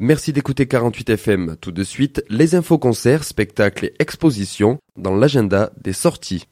Merci d'écouter 48 FM. Tout de suite, les infos concerts, spectacles et expositions dans l'agenda des sorties.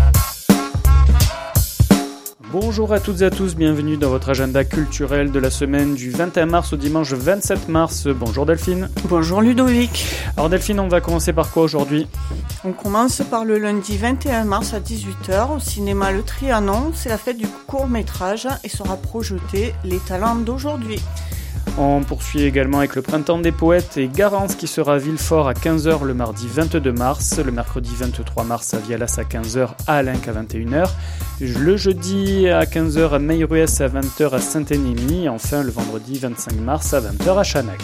Bonjour à toutes et à tous, bienvenue dans votre agenda culturel de la semaine du 21 mars au dimanche 27 mars. Bonjour Delphine. Bonjour Ludovic. Alors Delphine, on va commencer par quoi aujourd'hui ? On commence par le lundi 21 mars à 18h au cinéma Le Trianon. C'est la fête du court-métrage et sera projeté Les talents d'aujourd'hui. On poursuit également avec le Printemps des poètes et Garance qui sera à Villefort à 15h le mardi 22 mars, le mercredi 23 mars à Vialas à 15h, à Alenc à 21h, le jeudi à 15h à Meilruès à 20h à Saint-Énémy, enfin le vendredi 25 mars à 20h à Chanac.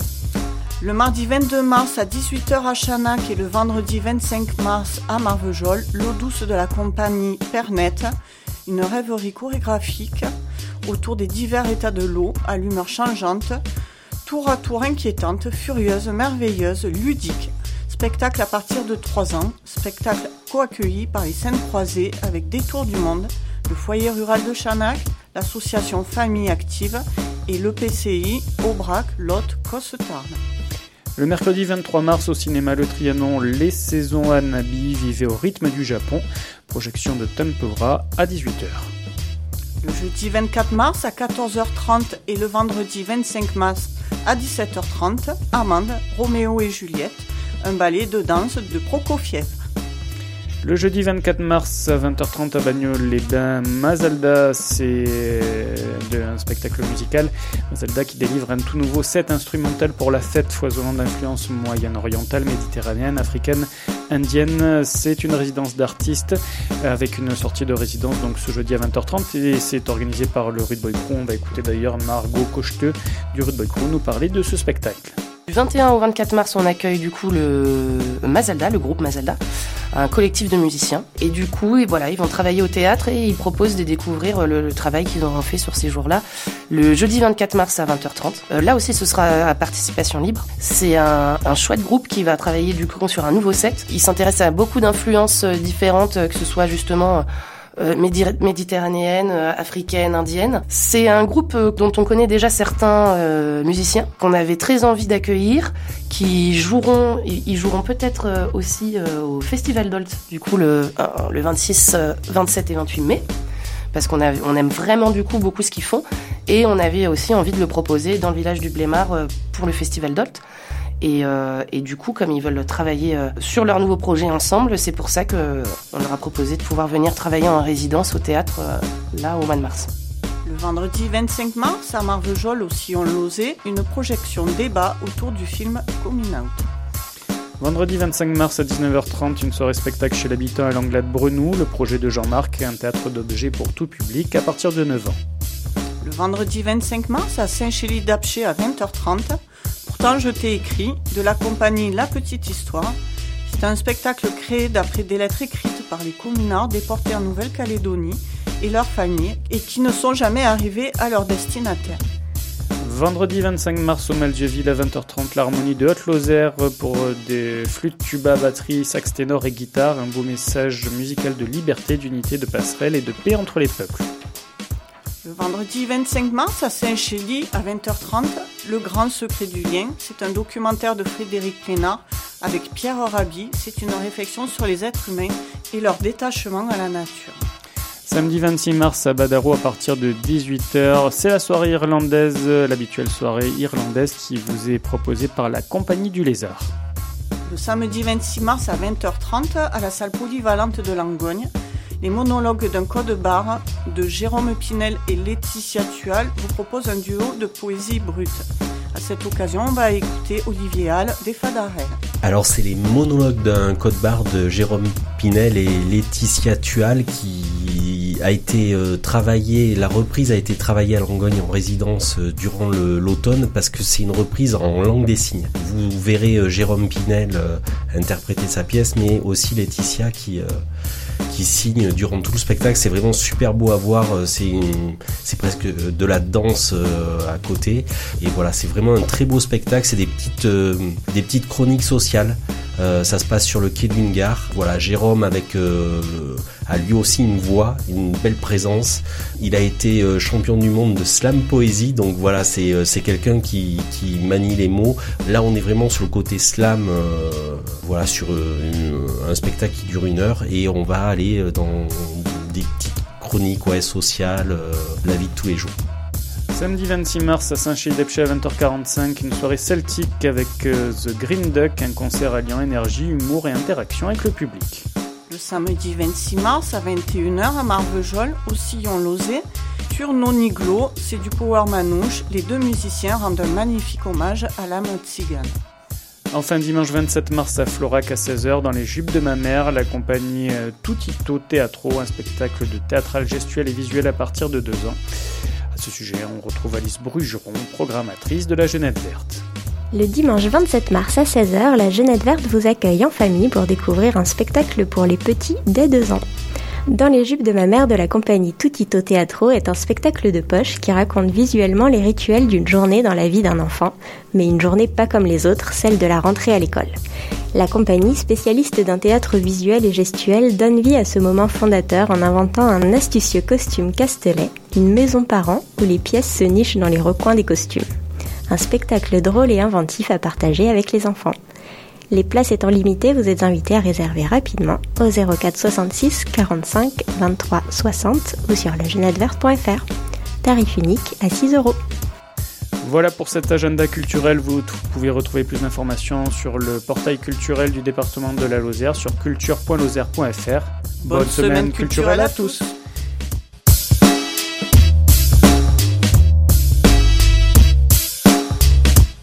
Le mardi 22 mars à 18h à Chanac et le vendredi 25 mars à Marvejols, l'eau douce de la compagnie Pernette, une rêverie chorégraphique autour des divers états de l'eau, à l'humeur changeante, tour à tour inquiétante, furieuse, merveilleuse, ludique. Spectacle à partir de 3 ans, spectacle co-accueilli par les Scènes Croisées avec Détour du Monde, le foyer rural de Chanac, l'association Famille Active et l'EPCI Aubrac, Lot, Cosses-Tarbes. Le mercredi 23 mars au cinéma Le Trianon, les saisons Hanabi vivaient au rythme du Japon, projection de Tempura à 18h. Le jeudi 24 mars à 14h30 et le vendredi 25 mars à 17h30, Amande, Roméo et Juliette, un ballet de danse de Prokofiev. Le jeudi 24 mars à 20h30 à Bagnoles-les-Bains, Mazalda, c'est un spectacle musical. Mazalda qui délivre un tout nouveau set instrumental pour la fête foisonnant d'influences moyenne-orientale, méditerranéenne, africaine, indienne. C'est une résidence d'artistes avec une sortie de résidence donc ce jeudi à 20h30 et c'est organisé par le Rude Boy Crew. On va écouter d'ailleurs Margot Cocheteux du Rude Boy Crew nous parler de ce spectacle. Du 21 au 24 mars, on accueille du coup le Mazalda, le groupe Mazalda, un collectif de musiciens. Et du coup, voilà, ils vont travailler au théâtre et ils proposent de découvrir le travail qu'ils auront fait sur ces jours-là. Le jeudi 24 mars à 20h30. Là aussi, ce sera à participation libre. C'est un chouette groupe qui va travailler du coup sur un nouveau set. Il s'intéresse à beaucoup d'influences différentes, que ce soit justement méditerranéenne, africaine, indienne. C'est un groupe dont on connaît déjà certains musiciens qu'on avait très envie d'accueillir, ils joueront peut-être aussi au Festival d'Olt, du coup le 26, 27 et 28 mai, parce qu'on aime vraiment du coup beaucoup ce qu'ils font, et on avait aussi envie de le proposer dans le village du Blémard pour le Festival d'Olt. Et du coup, comme ils veulent travailler sur leur nouveau projet ensemble, c'est pour ça qu'on leur a proposé de pouvoir venir travailler en résidence au théâtre là au mois de mars. Le vendredi 25 mars à Marvejols au Sillon-Lauzet, une projection débat autour du film Coming Out. Vendredi 25 mars à 19h30, une soirée spectacle chez l'habitant à l'Anglade-Brenou, le projet de Jean-Marc, un théâtre d'objets pour tout public à partir de 9 ans. Le vendredi 25 mars à Saint-Chély-d'Apcher à 20h30, Pourtant je t'ai écrit, de la compagnie La Petite Histoire. C'est un spectacle créé d'après des lettres écrites par les communards déportés en Nouvelle-Calédonie et leurs familles et qui ne sont jamais arrivés à leur destinataire. Vendredi 25 mars au Maldieville à 20h30, l'harmonie de Haute-Lozère pour des flûtes, tuba, batterie, sax ténor et guitare. Un beau message musical de liberté, d'unité, de passerelle et de paix entre les peuples. Le vendredi 25 mars à Saint-Chély à 20h30, Le Grand Secret du Lien. C'est un documentaire de Frédéric Plénard avec Pierre Rabhi. C'est une réflexion sur les êtres humains et leur détachement à la nature. Samedi 26 mars à Badaro à partir de 18h, c'est la soirée irlandaise, l'habituelle soirée irlandaise qui vous est proposée par la Compagnie du Lézard. Le samedi 26 mars à 20h30 à la salle polyvalente de Langogne, les monologues d'un code-barre de Jérôme Pinel et Laetitia Tual vous proposent un duo de poésie brute. À cette occasion, on va écouter Olivier Hall des Fadarelles. Alors c'est les monologues d'un code-barre de Jérôme Pinel et Laetitia Tual qui a été travaillée, la reprise a été travaillée à Langogne en résidence durant l'automne parce que c'est une reprise en langue des signes. Vous verrez Jérôme Pinel interpréter sa pièce, mais aussi Laetitia qui signe durant tout le spectacle. C'est vraiment super beau à voir, c'est presque de la danse à côté, et voilà, c'est vraiment un très beau spectacle. C'est des petites chroniques sociales Ça se passe sur le quai d'une gare. Voilà, Jérôme a lui aussi une voix, une belle présence. Il a été champion du monde de slam poésie, donc voilà, c'est quelqu'un qui manie les mots. Là, on est vraiment sur le côté slam, voilà, sur un spectacle qui dure 1 heure, et on va aller dans des petites chroniques sociales, la vie de tous les jours. Samedi 26 mars à Saint-Chély-d'Epchet à 20h45, une soirée celtique avec The Green Duck, un concert alliant énergie, humour et interaction avec le public. Le samedi 26 mars à 21h à Marvejols, au Sillon Lauzet, sur Noniglo, c'est du power manouche. Les 2 musiciens rendent un magnifique hommage à l'âme tzigane. Enfin, dimanche 27 mars à Florac à 16h, dans les jupes de ma mère, la compagnie Tutito Teatro, un spectacle de théâtral gestuel et visuel à partir de 2 ans. À ce sujet, on retrouve Alice Brugeron, programmatrice de la Jeunette Verte. Le dimanche 27 mars à 16h, la Jeunette Verte vous accueille en famille pour découvrir un spectacle pour les petits dès 2 ans. Dans les jupes de ma mère de la compagnie Tutito Teatro est un spectacle de poche qui raconte visuellement les rituels d'une journée dans la vie d'un enfant, mais une journée pas comme les autres, celle de la rentrée à l'école. La compagnie, spécialiste d'un théâtre visuel et gestuel, donne vie à ce moment fondateur en inventant un astucieux costume Castelet, une maison par an où les pièces se nichent dans les recoins des costumes. Un spectacle drôle et inventif à partager avec les enfants. Les places étant limitées, vous êtes invités à réserver rapidement au 04 66 45 23 60 ou sur lejeunetteverte.fr. Tarif unique à 6 €. Voilà pour cet agenda culturel. Vous pouvez retrouver plus d'informations sur le portail culturel du département de la Lozère sur culture.lozère.fr. Bonne semaine culturelle à tous.